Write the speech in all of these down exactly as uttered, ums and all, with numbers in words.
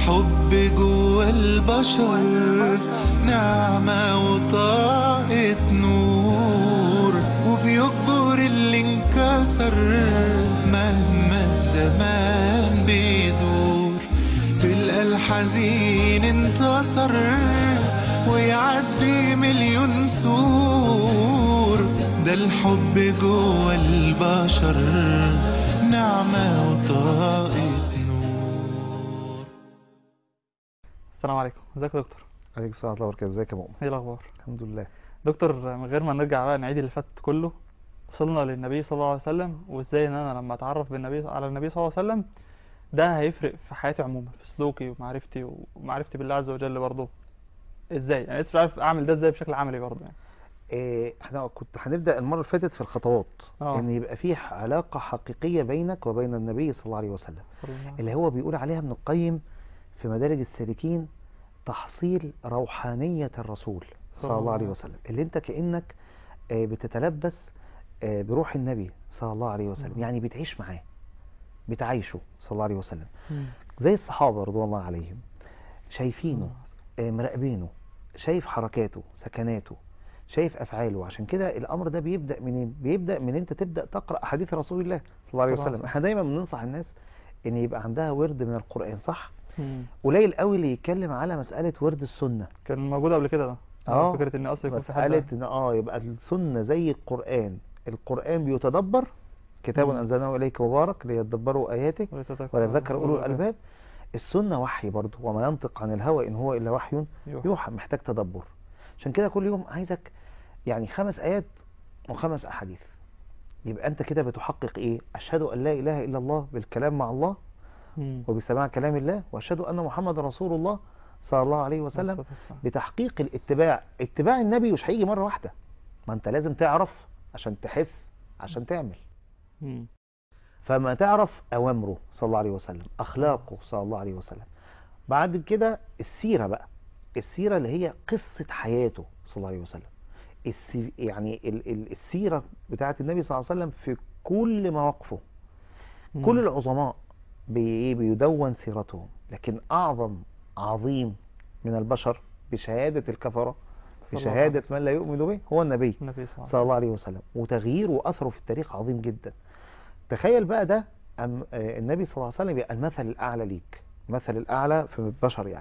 الحب جوا البشر نعمة وطاقة نور، وبيكبر اللي انكسر مهما الزمان بيدور. تلقى الحزين انتصر ويعدي مليون سور. ده الحب جوا البشر نعمة وطاقة نور. السلام عليكم، ازيك يا دكتور؟ عليك السلام ورحمة الله وبركاته. ازيك يا مؤمن؟ ايه الاخبار؟ الحمد لله. دكتور، من غير ما نرجع بقى نعيد اللي فات كله، وصلنا للنبي صلى الله عليه وسلم، وازاي ان انا لما اتعرف بالنبي على النبي صلى الله عليه وسلم ده هيفرق في حياتي عموما، في سلوكي ومعرفتي ومعرفتي بالله عز وجل برضه. ازاي يعني لسه مش عارف اعمل ده ازاي بشكل عملي برضه يعني. إيه، احنا كنت هنبدأ المرة اللي فاتت في الخطوات اه ان يبقى فيه علاقة حقيقية بينك وبين النبي صلى الله عليه وسلم، صلى الله عليه اللي وسلم. هو بيقول عليها ابن القيم في مدارج السالكين تحصيل روحانية الرسول صلى الله عليه وسلم، اللي انت كأنك آه، بتتلبس آه، بروح النبي صلى الله عليه وسلم، مم. يعني بتعيش معاه، بتعيشه صلى الله عليه وسلم، مم. زي الصحابة رضوان الله عليهم، شايفينه، الله. آه، مراقبينه، شايف حركاته، سكناته، شايف افعاله. عشان كده الامر ده بيبدا منين؟ بيبدا من انت تبدا تقرا احاديث رسول الله صلى الله عليه صلى الله عليه وسلم. وسلم. احنا دايما بننصح الناس ان يبقى عندها ورد من القران، صح؟ مم. قليل قوي اللي يتكلم على مساله ورد السنه. كان موجود قبل كده ده. اه فكرة ان اصلا يكون في مساله حد. ان اه يبقى السنه زي القران، القران بيتدبر، كتاب مم. انزلناه اليك مبارك ليدبروا اياته وليذكر اولو الالباب. السنه وحي برضه، وما ينطق عن الهوى ان هو الا وحي يوحى. يوحى، محتاج تدبر. عشان كده كل يوم عايزك يعني خمس آيات وخمس أحاديث، يبقى أنت كده بتحقق إيه؟ أشهد أن لا إله إلا الله بالكلام مع الله مم. وبسماع كلام الله، وأشهد أن محمد رسول الله صلى الله عليه وسلم، الصلاة والسلام. بتحقيق الاتباع. اتباع النبي مش هيجي مرة واحدة، ما أنت لازم تعرف عشان تحس عشان تعمل. مم. فما تعرف أوامره صلى الله عليه وسلم، أخلاقه صلى الله عليه وسلم، بعد كده السيرة بقى، السيرة اللي هي قصة حياته صلى الله عليه وسلم، السي... يعني ال... ال... السيرة بتاعت النبي صلى الله عليه وسلم في كل مواقفه. مم. كل العظماء بي... بيدون سيرتهم، لكن أعظم عظيم من البشر بشهادة الكفرة، صلى الله بشهادة عليه من لا يؤمن به هو النبي النبي صلى الله صلى عليه الله عليه وسلم، وتغييره وأثره في التاريخ عظيم جدا. تخيل بقى ده، أم... آه، النبي صلى الله عليه وسلم يبقى المثل الأعلى ليك، المثل الأعلى في البشر يعني،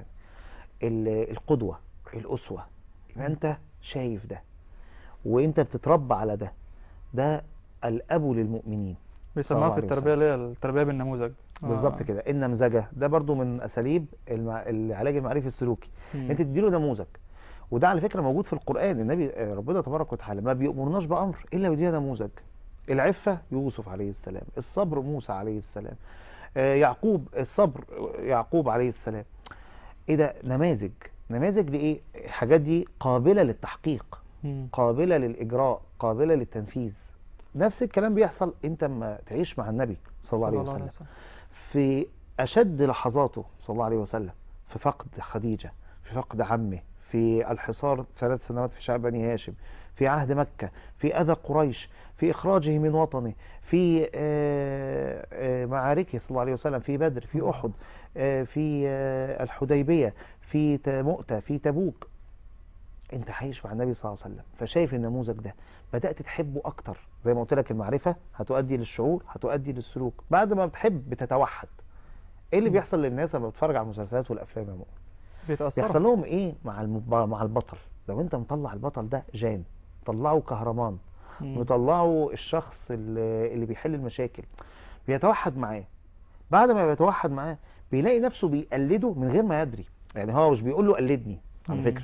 ال- القدوة، الأسوة، يبقى مم. أنت شايف ده وأنت بتتربى على ده، ده الأب للمؤمنين صلى بيسموها الله في عليه التربية وسلم. اللي هي التربية بالنموذج. بالظبط آه. كده، النمذجة ده برضو من أساليب المع... العلاج المعرفي السلوكي، مم. أنت تديله نموذج. وده على فكرة موجود في القرآن، النبي آه، ربنا تبارك وتعالى ما بيأمرناش بأمر إلا بيدينا نموذج. العفة يوسف عليه السلام، الصبر موسى عليه السلام، آه، يعقوب الصبر يعقوب عليه السلام. ايه ده؟ نماذج، نماذج لايه؟ الحاجات دي قابلة للتحقيق، مم. قابلة للإجراء، قابلة للتنفيذ. نفس الكلام بيحصل انت لما تعيش مع النبي صلى الله عليه صلى الله عليه وسلم وسلم. في أشد لحظاته صلى الله عليه وسلم، في فقد خديجة، في فقد عمه، في الحصار ثلاث سنوات في شعب بني هاشم، في عهد مكة، في أذى قريش، في إخراجه من وطنه، في آه، آه، معاركه صلى الله عليه وسلم، في بدر، في أحد، آه، في آه، الحديبية، في ت- مؤتة، في تبوك. انت عايش مع النبي صلى الله عليه وسلم، فشايف النموذج ده، بدأت تحبه اكتر. زي ما قلت لك، المعرفة هتؤدي للشعور، هتؤدي للسلوك، بعد ما بتحب بتتوحد. ايه اللي مم. بيحصل للناس لما بتتفرج على المسلسلات والافلام يا مؤمن؟ بيتأثروا. بيحصل لهم ايه مع المب... مع البطل؟ لو انت مطلع البطل ده جان، طلعه كهرمان، مم. مطلعه الشخص اللي, اللي بيحل المشاكل، بيتوحد معاه. بعد ما بيتوحد معاه بيلاقي نفسه بيقلده من غير ما يدري، يعني هو مش بيقول له قلدني على مم. فكرة،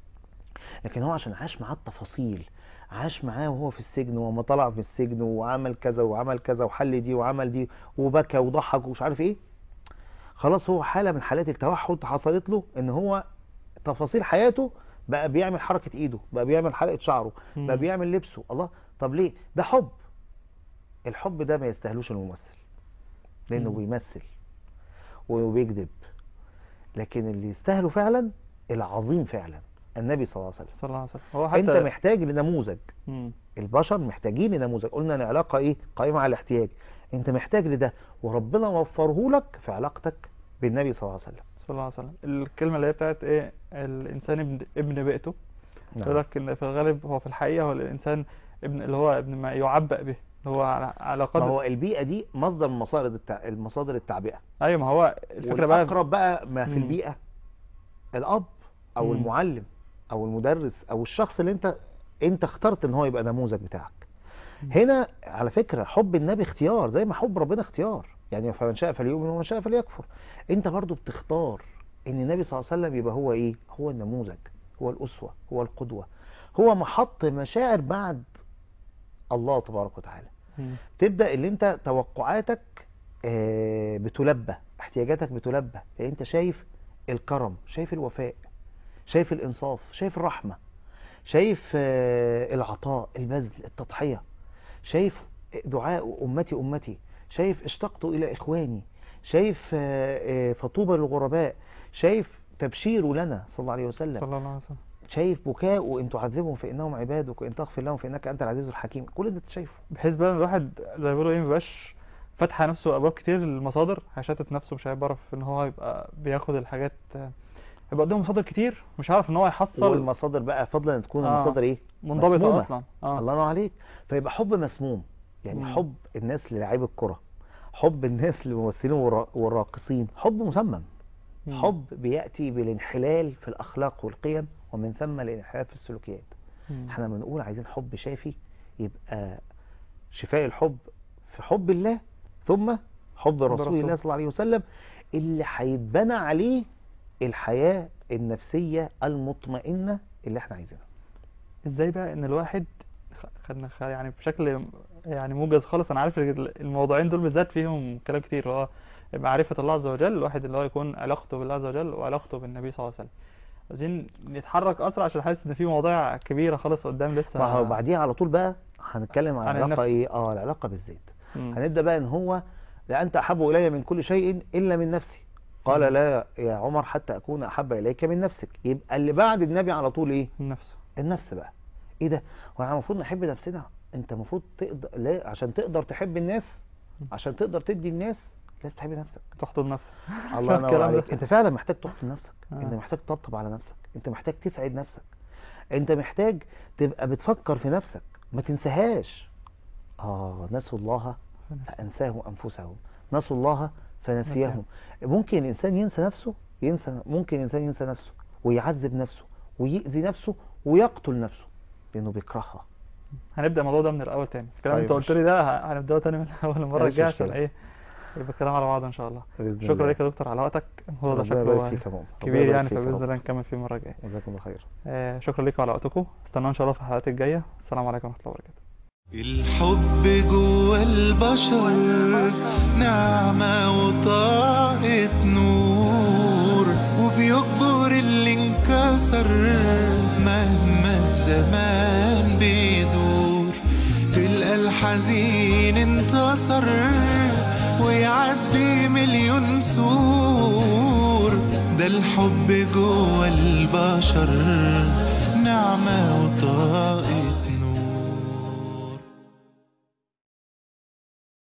لكن هو عشان عاش معاه التفاصيل، عاش معاه وهو في السجن وما طلع من السجن وعمل كذا وعمل كذا وحل دي وعمل دي وبكى وضحك ومش عارف ايه، خلاص هو حالة من حالات التوحد حصلت له، ان هو تفاصيل حياته بقى بيعمل حركة ايده، بقى بيعمل حلقة شعره، بقى مم. بيعمل لبسه. الله، طب ليه؟ ده حب. الحب ده ما يستاهلوش الممثل، لانه مم. بيمثل وبيكذب، لكن اللي يستاهله فعلا العظيم فعلا النبي صلى الله عليه وسلم. صلى الله عليه وسلم. هو انت حتى. محتاج لنموذج، مم. البشر محتاجين لنموذج. قلنا ان العلاقة ايه؟ قائمة على الاحتياج. انت محتاج لده، وربنا وفره لك في علاقتك بالنبي صلى الله عليه وسلم. صلى الله عليه وسلم. الكلمة اللي هي بتاعت ايه، الانسان ابن ابن بيئته. يقول نعم. لك ان في الغالب هو في الحقيقة هو الانسان ابن اللي هو ابن ما يعبأ به، اللي هو على على ما قدر. هو البيئة دي مصدر من مصادر التع... المصادر التعبئة. ايوه، ما هو الفكرة بقى. والأقرب بقى ما في مم. البيئة الأب أو مم. المعلم أو المدرس أو الشخص اللي انت انت اخترت ان هو يبقى نموذج بتاعك. مم. هنا على فكرة حب النبي اختيار زي ما حب ربنا اختيار، يعني فمن شاء فليؤمن ومن شاء فليكفر. انت برضو بتختار ان النبي صلى الله عليه وسلم يبقى هو ايه، هو النموذج، هو الأسوة، هو القدوة، هو محط مشاعر بعد الله تبارك وتعالى. مم. تبدأ اللي انت توقعاتك آه، بتلبى، احتياجاتك بتلبى، لان انت شايف الكرم، شايف الوفاء، شايف الانصاف، شايف الرحمة، شايف آه، العطاء، البذل، التضحية، شايف دعاء أمتي أمتي، شايف اشتقت إلى إخواني، شايف آه، آه، فطوبى للغرباء، شايف تبشير لنا صلى الله عليه وسلم، صلى الله عليه وسلم. شايف بكاء إن تعذبهم فإنهم عبادك وإن تغفر لهم فإنك أنت العزيز الحكيم. كل ده شايفه. بحيث بقى إن الواحد زي ما بيقولوا ايه مبيبقاش فاتح على نفسه ابواب كتير للمصادر، هيشتت نفسه، مش هيعرف ان هو يبقى بياخد الحاجات، يبقى قدامه مصادر كتير مش عارف ان هو يحصل. والمصادر بقى فضلا أن تكون آه. المصادر إيه، منضبطة مسمومة. اصلا. اه الله ينور عليك. فيبقى حب مسموم، يعني مم. حب الناس للاعيب الكرة، حب الناس للممثلين والرا- والراقصين، حب مسمم. مم. حب بيأتي بالانحلال في الأخلاق والقيم، ومن ثم الانحلال في السلوكيات. مم. احنا لما نقول عايزين حب شافي، يبقى شفاء الحب في حب الله، ثم حب رسول الرسول. الله صلى الله عليه وسلم، اللي هيتبنى عليه الحياة النفسية المطمئنة اللي احنا عايزينها. ازاي بقى ان الواحد خ- خدنا خ- يعني بشكل يعني موجز خالص، انا عارف ال- الموضوعين دول بالذات فيهم كلام كتير، اللي هو معرفة الله عز وجل، الواحد اللي هو يكون علاقته بالله عز وجل وعلاقته بالنبي صلى الله عليه وسلم. عايزين نتحرك اسرع عشان حاسس ان في مواضيع كبيرة خالص قدام لسه. ما هو بعديها على طول بقى هنتكلم عن عن العلاقة النفس. ايه، اه العلاقة بالذات. مم. هنبدأ بقى ان هو لا انت احب الي من كل شيء الا من نفسي، قال مم. لا يا عمر حتى اكون احب اليك من نفسك. يبقى اللي بعد النبي على طول ايه، النفس. النفس بقى. ايه ده، هو احنا المفروض نحب نفسنا؟ انت المفروض تقدر لا عشان تقدر تحب الناس، عشان تقدر تدي الناس لازم تحب نفسك. تحضن نفسك. الله ينور الكلام ده. عليك. انت فعلا محتاج تحضن نفسك، آه. انت محتاج تطبطب على نفسك، انت محتاج تسعد نفسك، انت محتاج تبقى بتفكر في نفسك ما تنساهاش. اه نسوا الله فانساهم انفسهم، نسوا الله فنسيهم. ممكن الانسان ينسى نفسه، ينسى ممكن الانسان ينسى نفسه ويعذب نفسه ويأذي نفسه ويقتل نفسه لانه بيكرهها. هنبدأ الموضوع ده من الاول تاني، الكلام طيب اللي انت قلت لي ده ه- هنبدأه تاني من الاول المرة مفيش الجاية عشان مشكلة. ايه يبقى الكلام على بعض ان شاء الله. بإذن شكرا الله. لك يا دكتور على وقتك، الموضوع ده ربنا يبارك شكله فيك يا مؤمن. ربنا كبير يبارك يعني، فيك يا فبإذن رب. الله نكمل فيه المرة الجاية. جزاكم الله خير. آه، شكرا لكم على وقتكم، استنوا ان شاء الله في الحلقات الجاية. السلام عليكم ورحمة الله وبركاته. الحب جوا البشر نعمة وطاقة نور، وبيكبر اللي انكسر مهما الزمان بيدور. تلقى الحزين انتصر ويعدي مليون سور. ده الحب جوا البشر نعمة وطاقة